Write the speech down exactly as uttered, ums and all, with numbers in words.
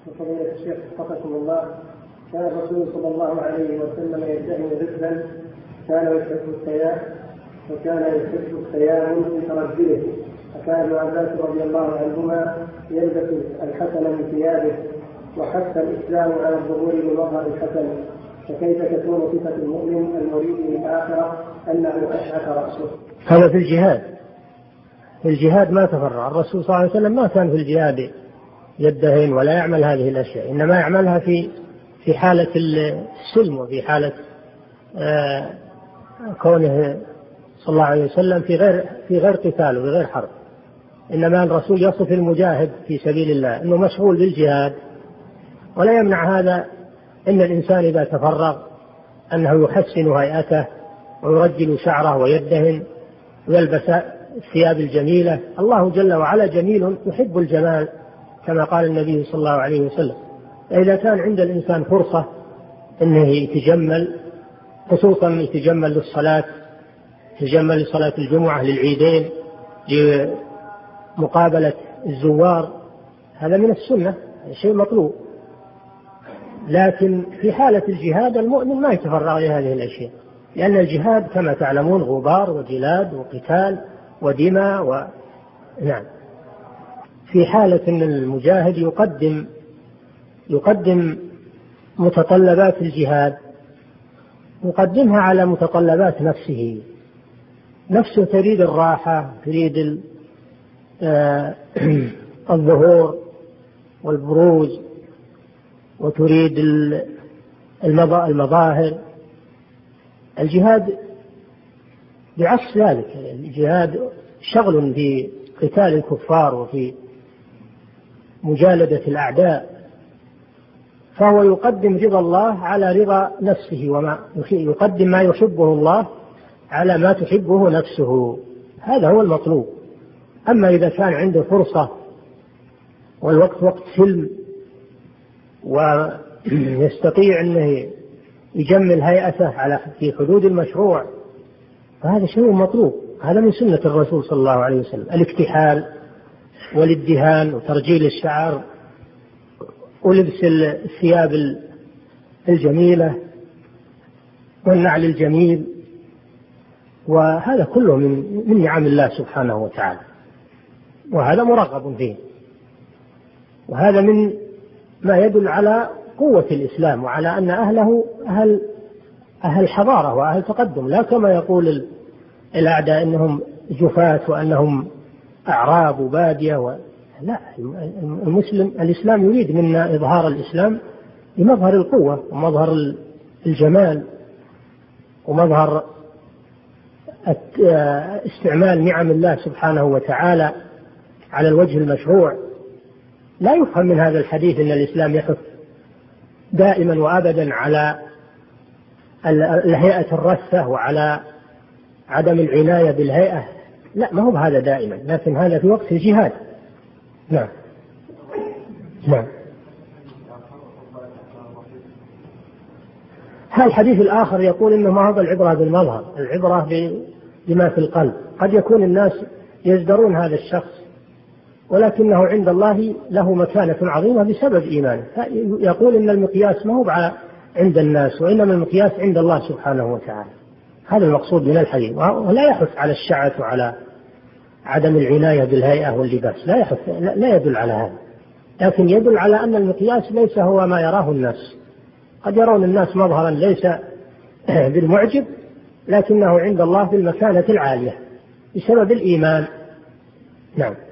فضيلة الشيخ وفقكم الله، كان الرسول صلى الله عليه وسلم يدعي رجلا كان يحب الثياب وكان يحب الثياب في ترجله، فكان ابن عباس رضي الله عنهما يلبس الحسن من ثيابه، وحث الإسلام على الظهور بمظهر الحسن، فكيف تكون صفة المؤمن المريد للآخرة أنه أشعث رأسه؟ هذا في الجهاد. في الجهاد ما تفرع الرسول صلى الله عليه وسلم، ما كان في الجهاد يدهن ولا يعمل هذه الأشياء، إنما يعملها في في حالة السلم وفي حالة آه كونه صلى الله عليه وسلم في غير في غير قتال وفي غير حرب. إنما الرسول يصف المجاهد في سبيل الله أنه مشغول بالجهاد، ولا يمنع هذا أن الإنسان إذا تفرغ أنه يحسن هيئته ويرجل شعره ويدهن ويلبس الثياب الجميلة. الله جل وعلا جميل يحب الجمال كما قال النبي صلى الله عليه وسلم. إذا كان عند الإنسان فرصة أنه يتجمل، خصوصا يتجمل للصلاة، يتجمل لصلاة الجمعة، للعيدين، لمقابلة الزوار، هذا من السنة، شيء مطلوب. لكن في حالة الجهاد المؤمن ما يتفرغ لهذه الأشياء، لأن الجهاد كما تعلمون غبار وجلاد وقتال ودماء و... نعم. في حالة أن المجاهد يقدم يقدم متطلبات الجهاد، يقدمها على متطلبات نفسه. نفسه تريد الراحة، تريد الظهور والبروز، وتريد المظاهر. الجهاد بعكس ذلك، الجهاد شغل في قتال الكفار وفي مجالدة الأعداء، فهو يقدم رضا الله على رضا نفسه، وما يقدم ما يحبه الله على ما تحبه نفسه، هذا هو المطلوب. أما إذا كان عنده فرصة والوقت وقت سلم ويستطيع أنه يجمل هيئته على في حدود المشروع، فهذا شيء مطلوب. هذا من سنة الرسول صلى الله عليه وسلم، الاكتحال والادهان وترجيل الشعر ولبس الثياب الجميلة والنعل الجميل، وهذا كله من من نعم الله سبحانه وتعالى، وهذا مرغب فيه. وهذا من ما يدل على قوة الإسلام وعلى أن أهله أهل أهل حضارة وأهل تقدم، لا كما يقول الأعداء إنهم جفاة وأنهم أعراب وبادية و... لا، المسلم الإسلام يريد منا إظهار الإسلام بمظهر القوة ومظهر الجمال ومظهر استعمال نعم الله سبحانه وتعالى على الوجه المشروع. لا يفهم من هذا الحديث أن الإسلام يحث دائما وأبدا على الهيئة الرثة وعلى عدم العناية بالهيئة، لا، ما هو هذا دائما، لكن هذا في وقت الجهاد. نعم نعم. هذا الحديث الآخر يقول إنه ما هو العبرة بالمظهر، العبرة بما في القلب. قد يكون الناس يزدرون هذا الشخص ولكنه عند الله له مكانة عظيمة بسبب إيمانه. يقول إن المقياس ما هو عند الناس وإنما المقياس عند الله سبحانه وتعالى. هذا المقصود من الحديث. ولا يحث على الشعث وعلى عدم العناية بالهيئة واللباس، لا يحث، لا يدل على هذا، لكن يدل على أن المقياس ليس هو ما يراه الناس. قد يرون الناس مظهرا ليس بالمعجب، لكنه عند الله في المكانة العالية بسبب الإيمان. نعم.